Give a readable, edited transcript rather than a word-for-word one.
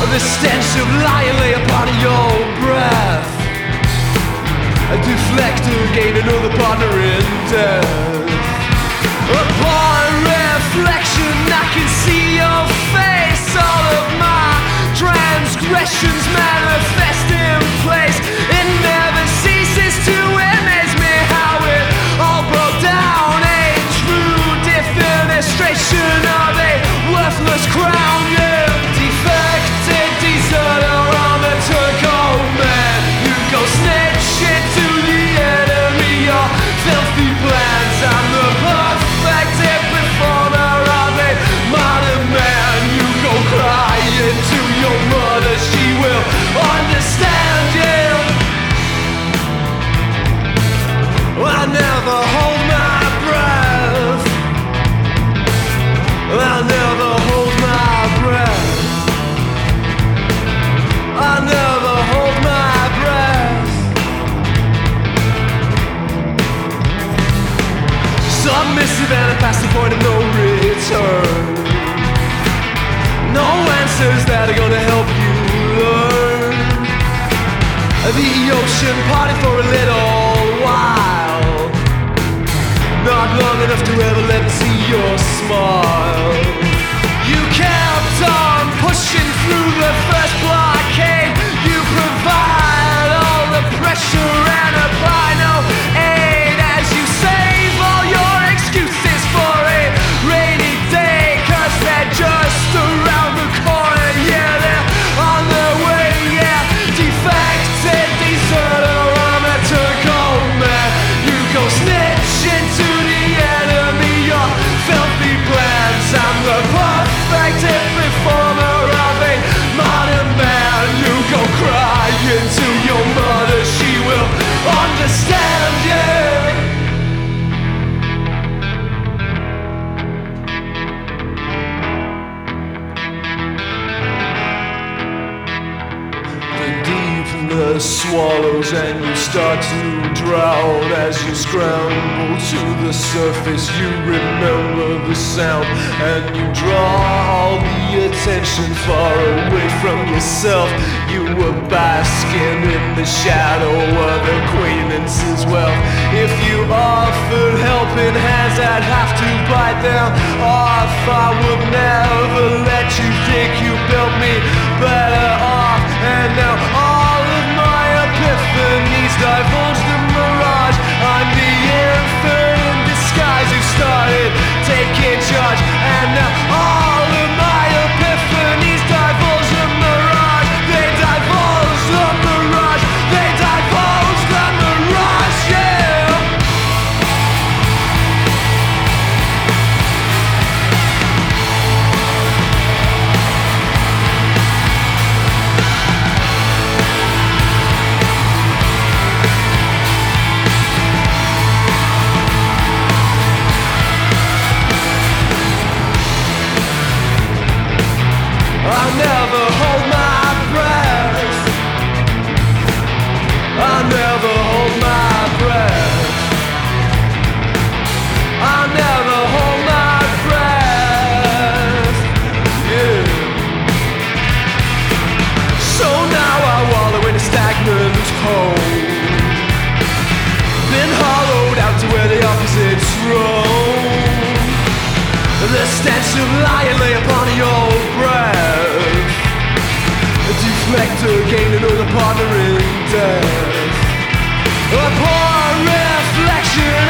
The stench of lying lay upon your breath. A deflector gained another partner in death. Upon reflection I can see your face. All of my transgressions manifest in place. It never ceases to amaze me how it all broke down. A true defenestration of a worthless crown. Yeah, defected deserter on a turco man. You go snitching to the enemy your filthy plans. I'm the perfect performer of a modern man. You go crying to your mother, she will understand you. I never hold my breath. I never hold my breath. I never hold my breath. Submissive and past the point of no return. No answers that are gonna help you learn. The ocean party for a little while, not long enough to ever let me see your smile. You kept on pushing through the first blockade. You provide all the pressure and apply no aid as you save all your excuses for a rainy day. 'Cause they're just around the corner, yeah, they're on their way, yeah. Defected deserter on a turco man. You go snitching to the enemy your filthy plans. I'm the perfect performer of a modern man. You go crying to your mother, she will understand you. The deepness swallows and you start to drown. As you scramble to the surface, you remember the sound and you draw all the attention far away from yourself. You were basking in the shadow of acquaintances' wealth. If you offered helping hands, I'd have to bite them off. I would never let you think you built me better off. And now all of my epiphanies divulge the mirage. I'm the infant in disguise who started taking charge. And now all of my epiphanies divulge the mirage. They divulge the mirage. They divulge the mirage, yeah. I never hold my breath. I never hold my breath. I never hold my breath. Yeah. So now I wallow in a stagnant hole. Been hollowed out to where the opposites roam. The stench of lying lay upon your breath. A deflector gained another partner in death. Upon reflection